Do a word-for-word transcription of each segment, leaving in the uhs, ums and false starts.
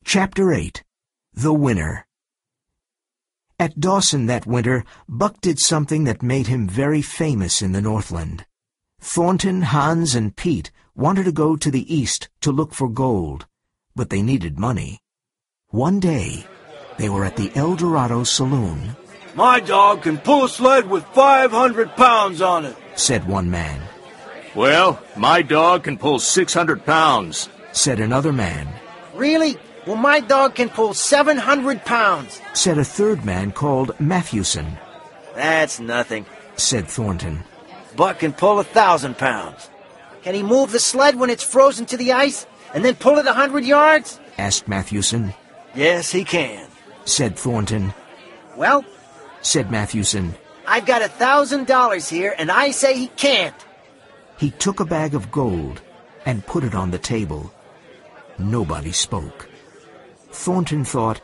Chapter eight. The Winner. At Dawson that winter, Buck did something that made him very famous in the Northland. Thornton, Hans, and Pete wanted to go to the east to look for gold, but they needed money. One day, they were at the El Dorado Saloon. "My dog can pull a sled with five hundred pounds on it," said one man. "Well, my dog can pull six hundred pounds, said another man. "Really? Well, my dog can pull seven hundred pounds, said a third man called Matthewson. "That's nothing," said Thornton. "Buck can pull a thousand pounds. Can he move the sled when it's frozen to the ice and then pull it a hundred yards?" asked Matthewson. "Yes, he can," said Thornton. "Well," said Matthewson, "I've got a thousand dollars here, and I say he can't." He took a bag of gold and put it on the table. Nobody spoke. Thornton thought,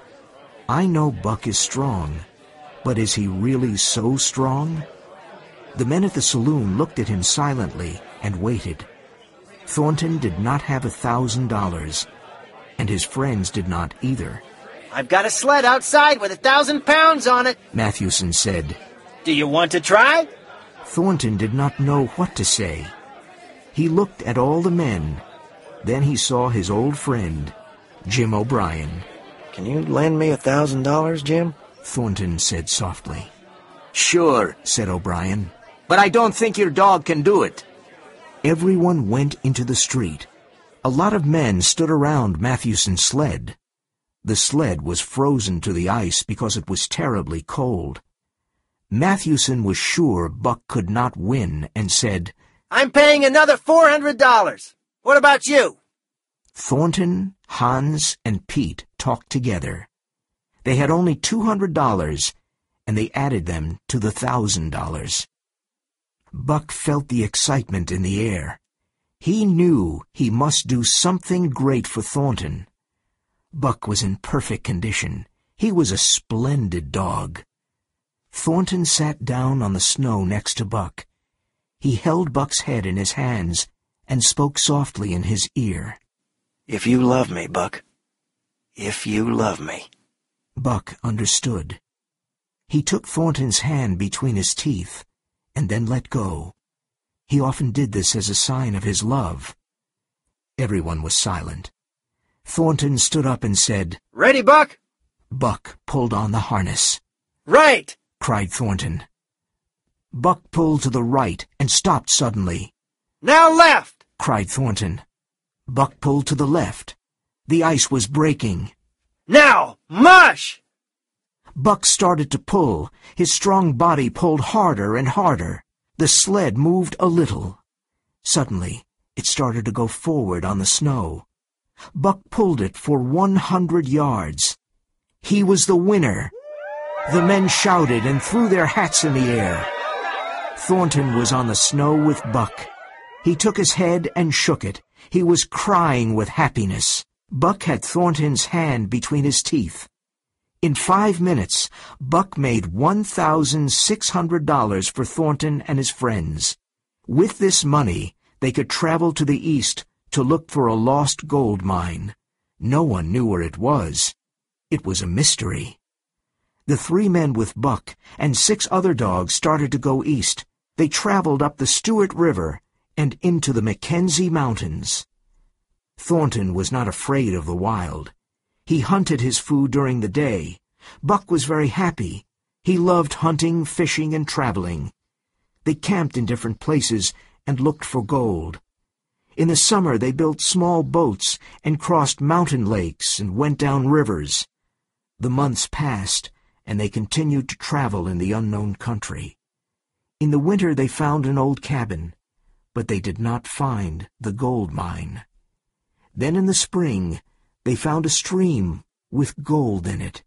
I know Buck is strong, but is he really so strong? The men at the saloon looked at him silently and waited. Thornton did not have a thousand dollars, and his friends did not either. "I've got a sled outside with a thousand pounds on it," Matthewson said. "Do you want to try?" Thornton did not know what to say. He looked at all the men. Then he saw his old friend, Jim O'Brien. "Can you lend me a thousand dollars, Jim?" Thornton said softly. "Sure," said O'Brien. "but I don't think your dog can do it." Everyone went into the street. A lot of men stood around Matthewson's sled. The sled was frozen to the ice because it was terribly cold. Matthewson was sure Buck could not win and said, "I'm paying another four hundred dollars. What about you?" Thornton, Hans, and Pete talked together. They had only two hundred dollars, and they added them to the thousand dollars. Buck felt the excitement in the air. He knew he must do something great for Thornton. Buck was in perfect condition. He was a splendid dog. Thornton sat down on the snow next to Buck. He held Buck's head in his hands and spoke softly in his ear. "If you love me, Buck. If you love me." Buck understood. He took Thornton's hand between his teeth and then let go. He often did this as a sign of his love. Everyone was silent. Thornton stood up and said, "Ready, Buck?" Buck pulled on the harness. "Right!" cried Thornton. Buck pulled to the right and stopped suddenly. "Now left!" cried Thornton. Buck pulled to the left. The ice was breaking. "Now, mush!" Buck started to pull. His strong body pulled harder and harder. The sled moved a little. Suddenly, it started to go forward on the snow. Buck pulled it for one hundred yards. He was the winner. The men shouted and threw their hats in the air. Thornton was on the snow with Buck. He took his head and shook it. He was crying with happiness. Buck had Thornton's hand between his teeth. In five minutes, Buck made one thousand six hundred dollars for Thornton and his friends. With this money, they could travel to the east to look for a lost gold mine. No one knew where it was. It was a mystery. The three men with Buck and six other dogs started to go east. They traveled up the Stewart River and into the Mackenzie Mountains. Thornton was not afraid of the wild. He hunted his food during the day. Buck was very happy. He loved hunting, fishing, and traveling. They camped in different places and looked for gold. In the summer they built small boats and crossed mountain lakes and went down rivers. The months passed, and they continued to travel in the unknown country. In the winter they found an old cabin, but they did not find the gold mine. Then in the spring they found a stream with gold in it.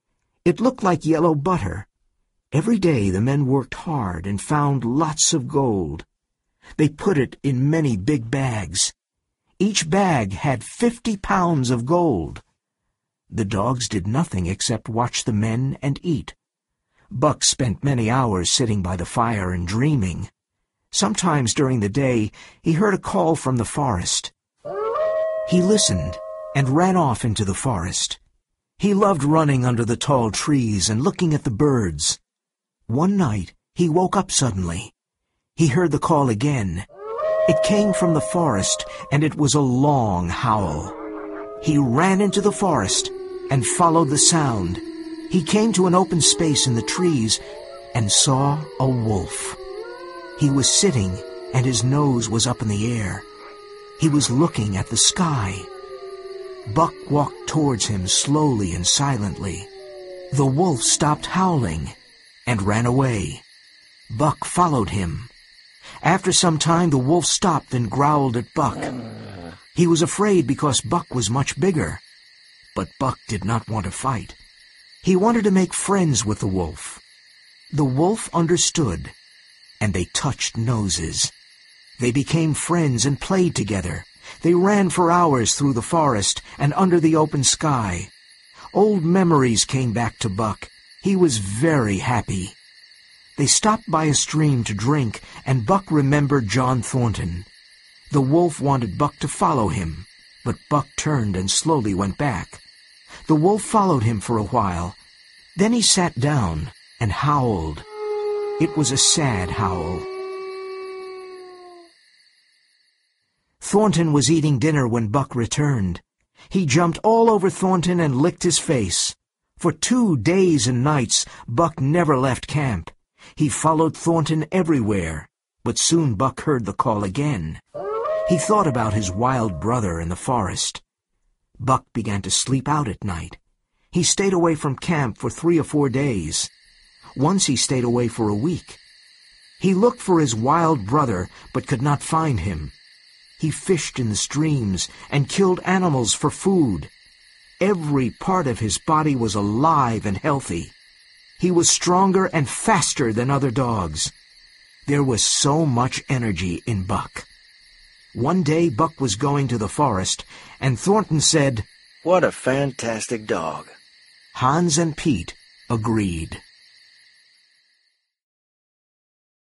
It looked like yellow butter. Every day the men worked hard and found lots of gold. They put it in many big bags. Each bag had fifty pounds of gold. The dogs did nothing except watch the men and eat. Buck spent many hours sitting by the fire and dreaming. Sometimes during the day he heard a call from the forest. He listened. and ran off into the forest. He loved running under the tall trees and looking at the birds. One night, he woke up suddenly. He heard the call again. It came from the forest, and it was a long howl. He ran into the forest and followed the sound. He came to an open space in the trees and saw a wolf. He was sitting, and his nose was up in the air. He was looking at the sky. Buck walked towards him slowly and silently. The wolf stopped howling and ran away. Buck followed him. After some time, the wolf stopped and growled at Buck. He was afraid because Buck was much bigger. But Buck did not want to fight. He wanted to make friends with the wolf. The wolf understood, and they touched noses. They became friends and played together. They ran for hours through the forest and under the open sky. Old memories came back to Buck. He was very happy. They stopped by a stream to drink, and Buck remembered John Thornton. The wolf wanted Buck to follow him, but Buck turned and slowly went back. The wolf followed him for a while. Then he sat down and howled. It was a sad howl. Thornton was eating dinner when Buck returned. He jumped all over Thornton and licked his face. For two days and nights, Buck never left camp. He followed Thornton everywhere, but soon Buck heard the call again. He thought about his wild brother in the forest. Buck began to sleep out at night. He stayed away from camp for three or four days. Once he stayed away for a week. He looked for his wild brother, but could not find him. He fished in the streams and killed animals for food. Every part of his body was alive and healthy. He was stronger and faster than other dogs. There was so much energy in Buck. One day Buck was going to the forest, and Thornton said, "What a fantastic dog." Hans and Pete agreed.